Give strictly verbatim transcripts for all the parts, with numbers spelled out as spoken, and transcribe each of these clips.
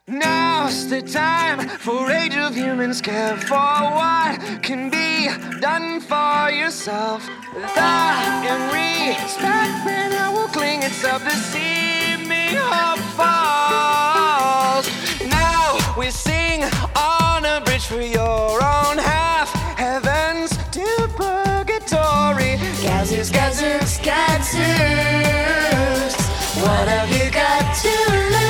Now's the time for Age of Humans care for what can be done for yourself. The in respect man will cling itself this seeming hope falls. Now we sing on a bridge for your own half. Heavens to purgatory. Gazeus, Gazeus, Gazeus. What have you got to lose?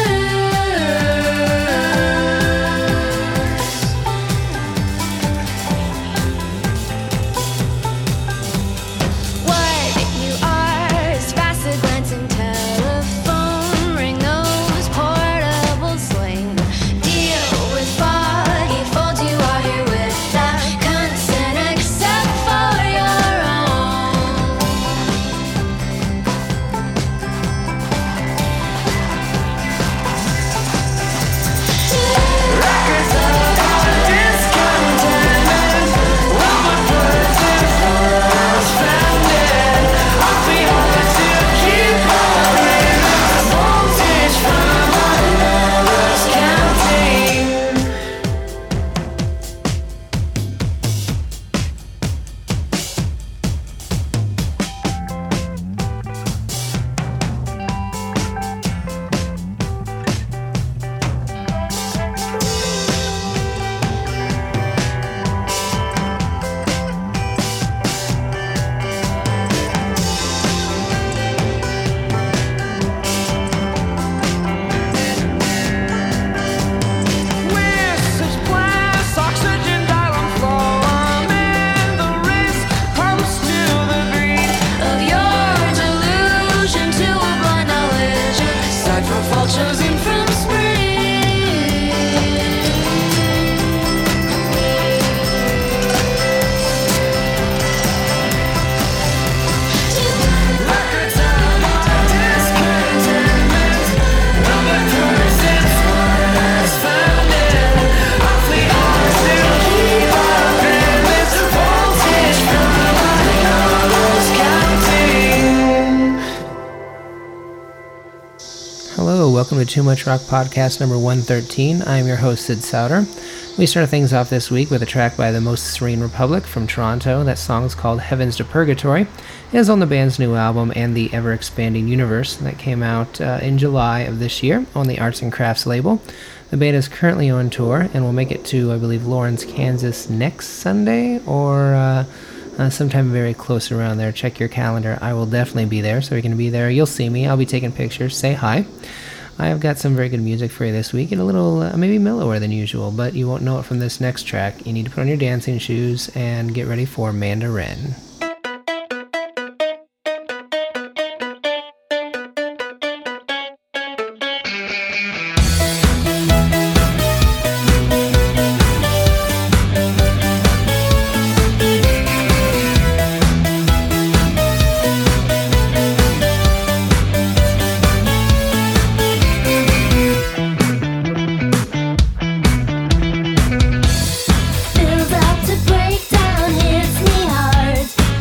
Welcome to Too Much Rock Podcast number one thirteen. I'm your host, Sid Sauter. We start things off this week with a track by the Most Serene Republic from Toronto. That song is called Heavens to Purgatory. It is on the band's new album, And the Ever-Expanding Universe, that came out uh, in July of this year on the Arts and Crafts label. The band is currently on tour and will make it to, I believe, Lawrence, Kansas next Sunday or uh, uh, sometime very close around there. Check your calendar. I will definitely be there, so you're going to be there. You'll see me. I'll be taking pictures. Say hi. I have got some very good music for you this week, and a little, uh, maybe mellower than usual, but you won't know it from this next track. You need to put on your dancing shoes and get ready for Mandarin. Build up to break down, hits me hard.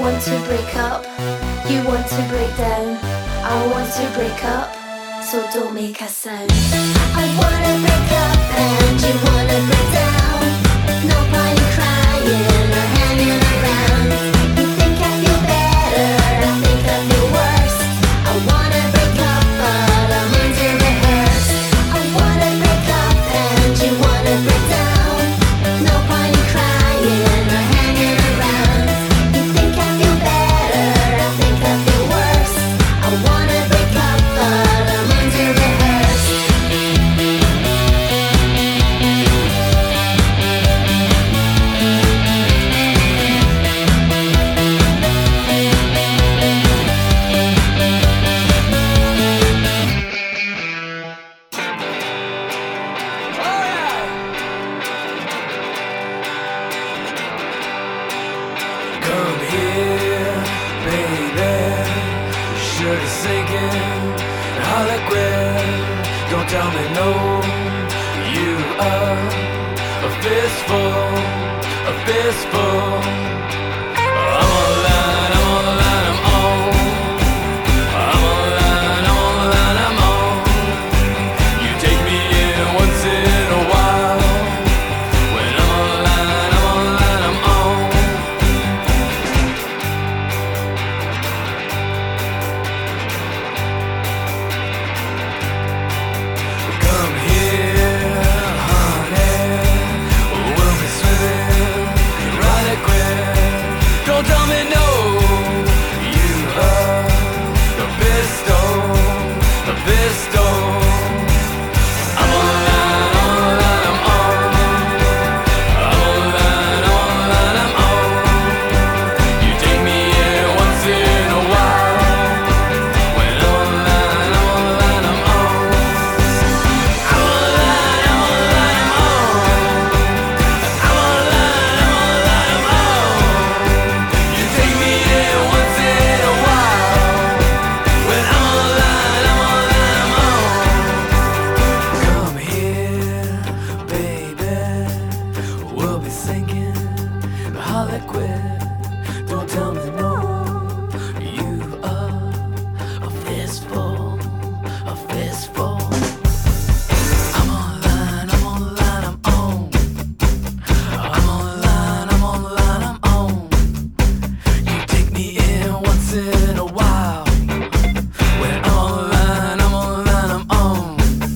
want to break up, you want to break down. I want to break up, so don't make a sound. I wanna break up and you wanna break down. No point in crying or hanging around. You think I feel better, I think I feel worse. I wanna break up but I'm under rehearsed. I wanna break up and you wanna break down. No point in crying or hanging around. You think I feel better, I think I feel worse. I wanna break up but I'm under rehearsed. Come here, baby. Should have sinking. Harlequin, don't tell me no. You are a fistful, a fistful. I'm on the line, I'm on the line, I'm on. I'm on the line, I'm on the line, I'm on. You take me in once in a while. When I'm on the line, I'm on the line, I'm on. Come here, honey. We'll be swimming right at quick. Don't tell me no. You are the pistol, the pistol. I'm on the line, I'm on the line, I'm on. I'm on the line, I'm on the line, I'm on. You take me in once in a while. When I'm on the line, I'm on the line, I'm on. I'm on the line, I'm on the line, I'm on. I'm on the line, I'm on the line, I'm on. You take me in once in a while. When I'm on the line, I'm on the line, I'm on. Come here, baby. We'll be sinking. Harlequin, don't tell me no. You are a fistful, a fistful. I'm on the line, I'm on the line, I'm on. I'm on the line, I'm on the line, I'm on. You take me in once in a while. When I'm on the line, I'm on the line, I'm on.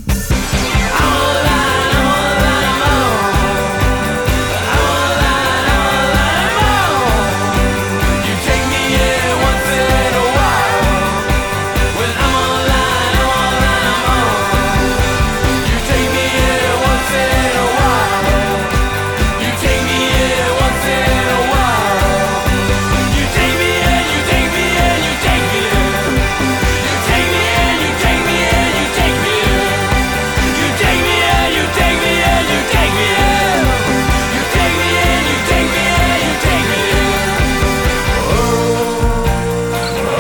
I'm on the line, I'm on the line, I'm on. I'm on the line, I'm on the line, I'm on. You take me in once in a while. When I'm on the line, I'm on the line, I'm on. You take me in once in a while. You take me in once in a while. You take me in, you take me in, you take me in. You take me in, you take me in, you take me in. You take me in, you take me in, you take me in. You take me in, you take me in, you take me in. Oh, oh,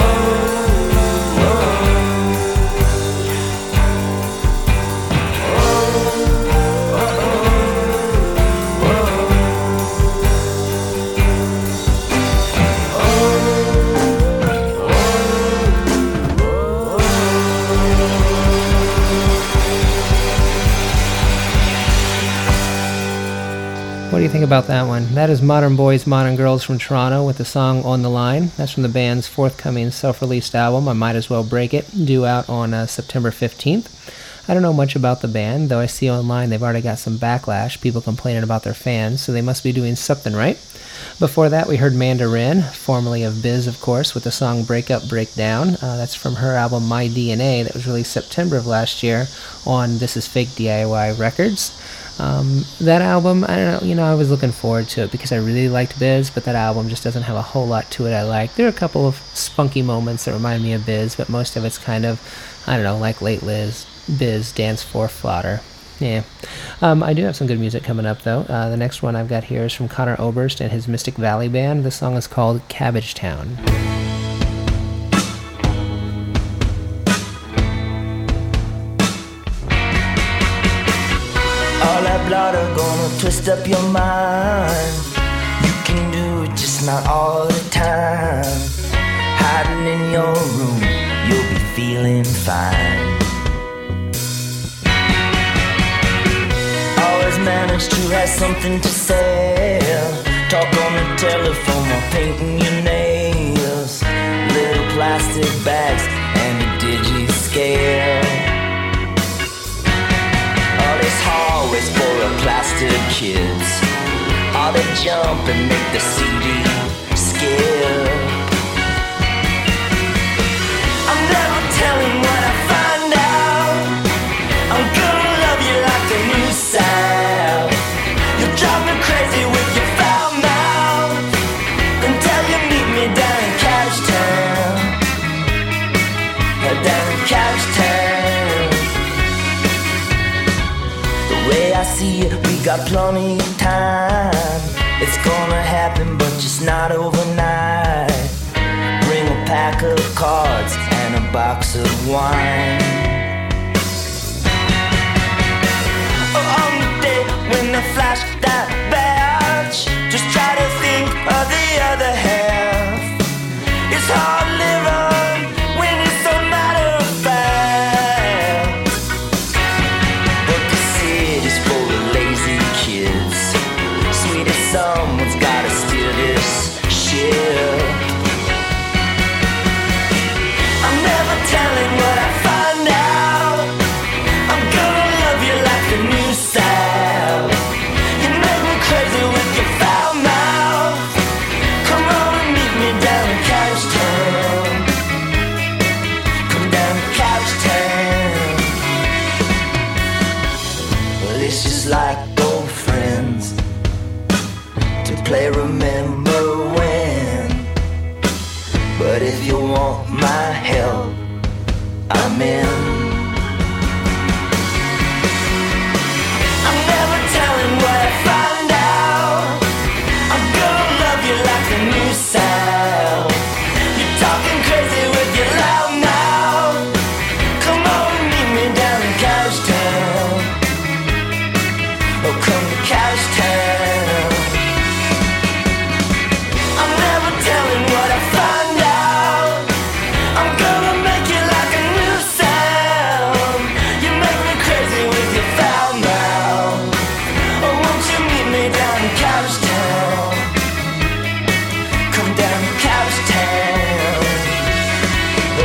What do you think about that one? That is Modern Boys, Modern Girls from Toronto with the song On the Line. That's from the band's forthcoming self-released album, I Might As Well Break It, due out on uh, September fifteenth. I don't know much about the band, though I see online they've already got some backlash, people complaining about their fans, so they must be doing something right. Before that, we heard Mandarin, formerly of Biz, of course, with the song Break Up, Break Down. Uh, that's from her album My D N A that was released September of last year on This Is Fake D I Y Records. Um, that album, I don't know, you know, I was looking forward to it because I really liked Biz, but that album just doesn't have a whole lot to it I like. There are a couple of spunky moments that remind me of Biz, but most of it's kind of, I don't know, like late Liz, Biz, Dance for Fodder. Yeah. Um, I do have some good music coming up, though. Uh, the next one I've got here is from Connor Oberst and his Mystic Valley Band. The song is called Cabbage Town. All that blood are gonna twist up your mind. You can do but just not all the time. Hiding in your room, you'll be feeling fine. Always manage to have something to say. Talk on the telephone while painting your nails. Little plastic bags and a digi-scale. All these hallways full of plastic kids. All they jump and make the C D skip. I'm never telling what I find out. I'm gonna love you like a new sound. You drive me crazy with your foul mouth until you meet me down in Couch Town. Down in Couch Town. The way I see it, we got plenty of time. It's gonna happen, but just not overnight. Bring a pack of cards and a box of wine. Oh, on the day when the flash that badge, just try to think of the other half. It's hard living when it's so matter of fact. But the city's full of lazy kids. Sweetie, someone's gotta steer this ship. I'm never telling what I find out. I'm gonna love you like a new sound. You make me crazy with your foul mouth. Come on and meet me down in Couch Town. Come down to Couch Town. Well, it's just like old friends to play Remember When. But if you want my help, I'm in. I'm never telling what I find out. I'm gonna love you like a new sound. You're talking crazy with your loud mouth. Come on and meet me down in Couch Town. Oh, come to Couch Town. I'm never telling what I find out. I'm gonna make you like a new sound. You make me crazy with your foul mouth. Oh, won't you meet me down in Couch Town? Come down to Couch Town. Oh.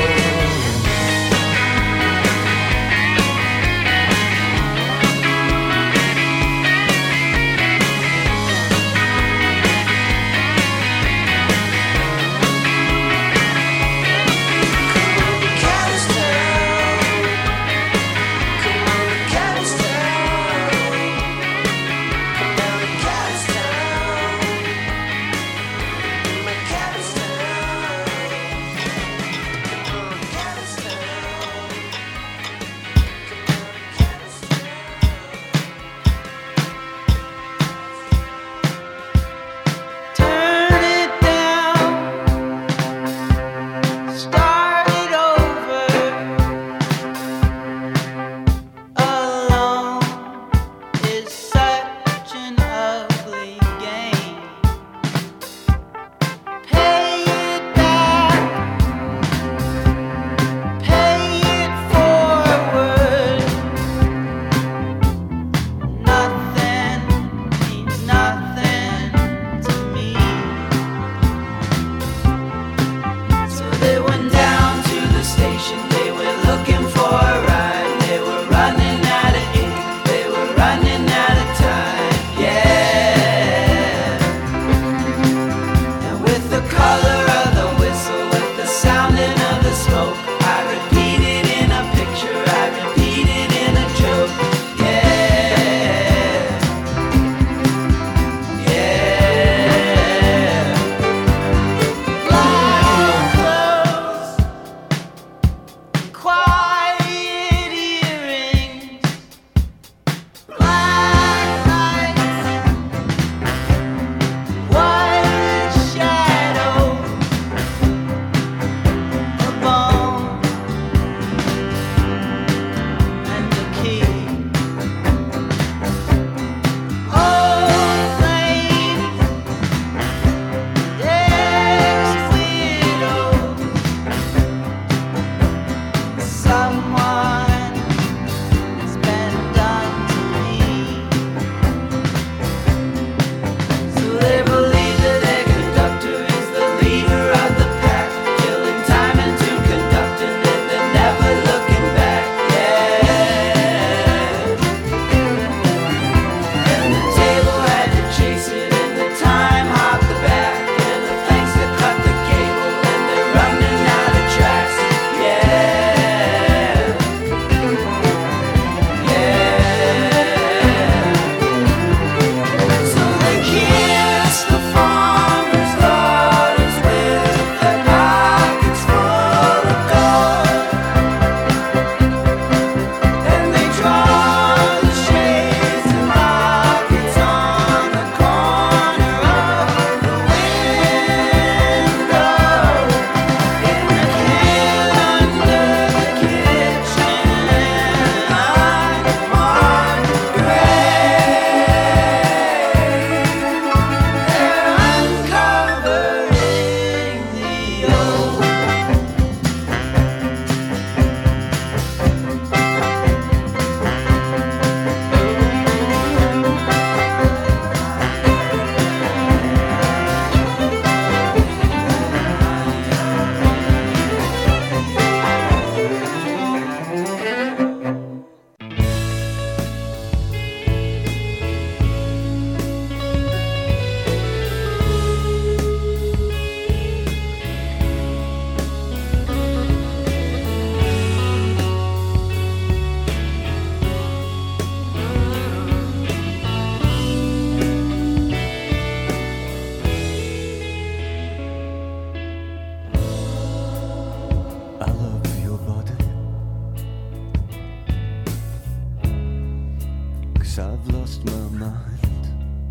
my mind.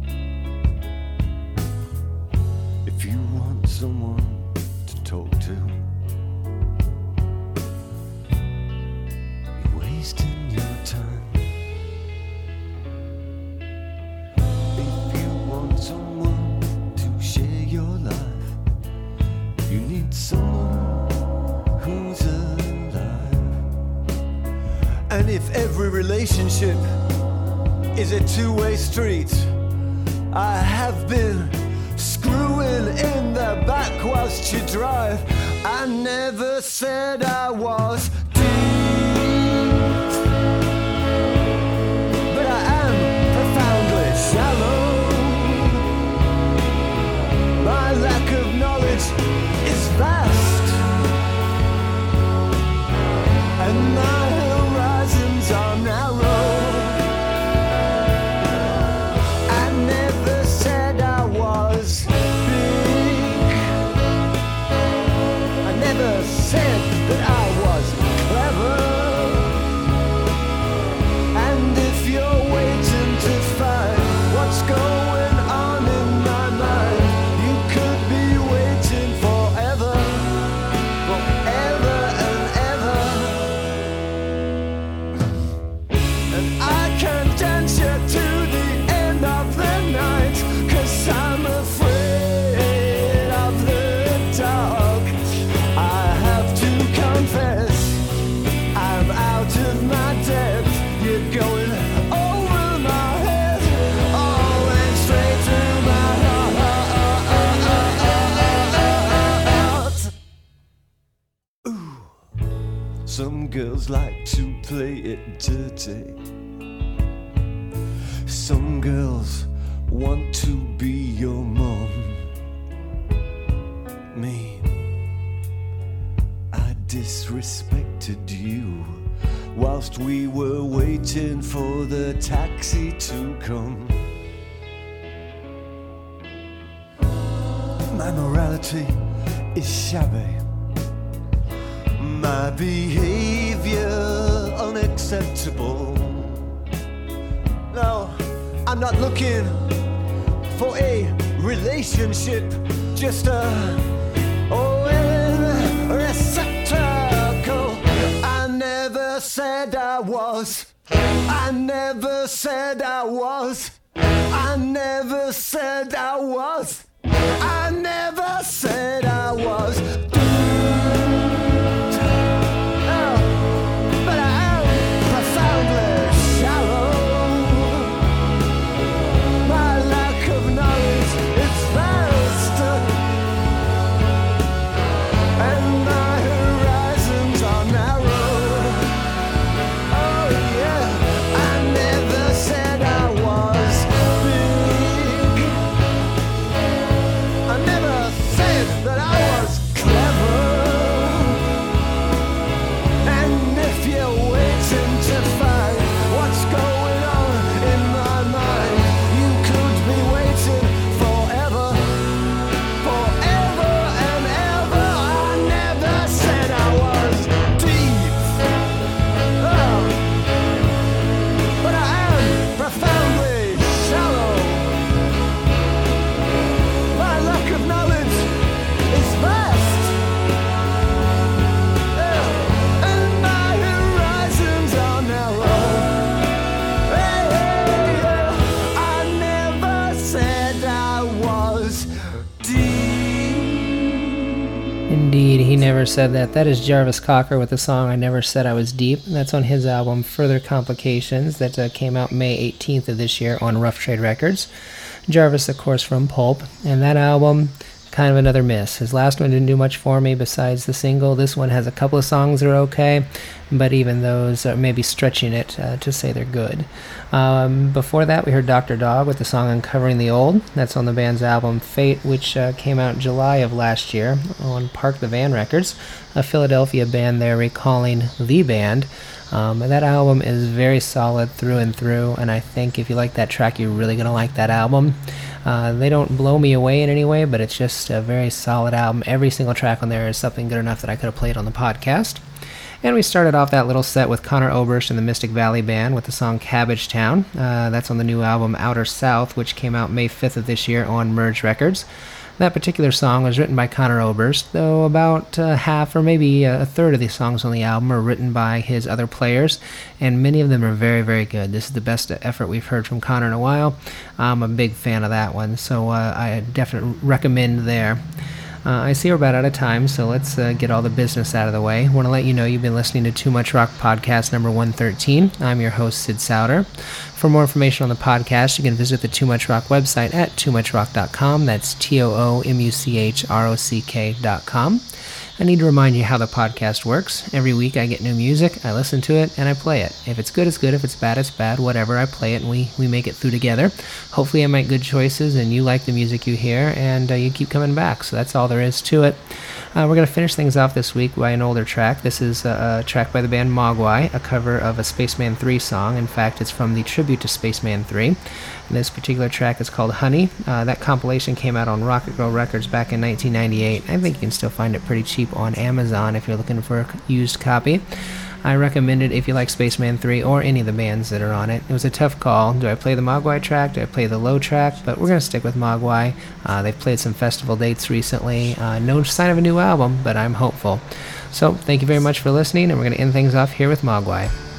If you want someone to talk to, you're wasting your time. If you want someone to share your life, you need someone who's alive. And if every relationship is a two-way street, I have been screwing in the back whilst you drive. I never said I was deep, but I am profoundly shallow. My lack of knowledge is vast, and my horizons are narrow. Said that I was clever, and if you're waiting to find what's going on in my mind, you could be waiting forever, forever and ever. And I can't dance you to the end of the night, 'cause I'm afraid of the dark. I'm out of my depth. You're going over my head, all and straight through my heart. Ooh. Some girls like to play it dirty. Some girls want to be your mom. Me, disrespected you whilst we were waiting for the taxi to come. My morality is shabby, my behavior unacceptable. No, I'm not looking for a relationship, just a oh, a receptacle. I never said I was. I never said I was. I never said I was. I never said I was. Oh, but I am profoundly shallow. My lack of knowledge is vast, and my horizons are narrow. Oh yeah, I never said I was big. I never said that I was clever. And if you're waiting to find what's going on in my mind, you could be waiting forever, forever and ever. I never said I was deep, oh, but I am profoundly shallow. My lack of knowledge is vast, yeah, and my horizons are narrow. Hey, hey, yeah, I never said I was deep. Indeed, he never said that. That is Jarvis Cocker with the song I Never Said I Was Deep. That's on his album Further Complications that uh, came out May eighteenth of this year on Rough Trade Records. Jarvis, of course, from Pulp. And that album, kind of another miss. His last one didn't do much for me besides the single. This one has a couple of songs that are okay, but even those are maybe stretching it uh, to say they're good. Um, before that, we heard Doctor Dog with the song Uncovering the Old. That's on the band's album Fate, which uh, came out in July of last year on Park the Van Records, a Philadelphia band there recalling the band. Um, and that album is very solid through and through, and I think if you like that track, you're really going to like that album. Uh, they don't blow me away in any way, but it's just a very solid album. Every single track on there is something good enough that I could have played on the podcast. And we started off that little set with Conor Oberst and the Mystic Valley Band with the song Cabbage Town. Uh, that's on the new album Outer South, which came out May fifth of this year on Merge Records. That particular song was written by Conor Oberst, though about uh, half or maybe a third of the songs on the album are written by his other players, and many of them are very, very good. This is the best effort we've heard from Conor in a while. I'm a big fan of that one, so uh, I definitely recommend there. Uh, I see we're about out of time, so let's uh, get all the business out of the way. I want to let you know you've been listening to Too Much Rock Podcast number one thirteen. I'm your host, Sid Souter. For more information on the podcast, you can visit the Too Much Rock website at too much rock dot com. That's T O O M U C H R O C K dot com. I need to remind you how the podcast works. Every week I get new music, I listen to it, and I play it. If it's good, it's good. If it's bad, it's bad. Whatever, I play it, and we, we make it through together. Hopefully I make good choices, and you like the music you hear, and uh, you keep coming back. So that's all there is to it. Uh, we're going to finish things off this week by an older track. This is a, a track by the band Mogwai, a cover of a Spaceman three song. In fact, it's from the tribute to Spaceman three. And this particular track is called Honey. Uh, that compilation came out on Rocket Girl Records back in nineteen ninety-eight. I think you can still find it pretty cheap on Amazon if you're looking for a used copy. I recommend it if you like Spaceman three or any of the bands that are on it. It was a tough call. Do I play the Mogwai track? Do I play the Low track? But we're going to stick with Mogwai. Uh, they've played some festival dates recently. Uh, no sign of a new album, but I'm hopeful. So thank you very much for listening, and we're going to end things off here with Mogwai.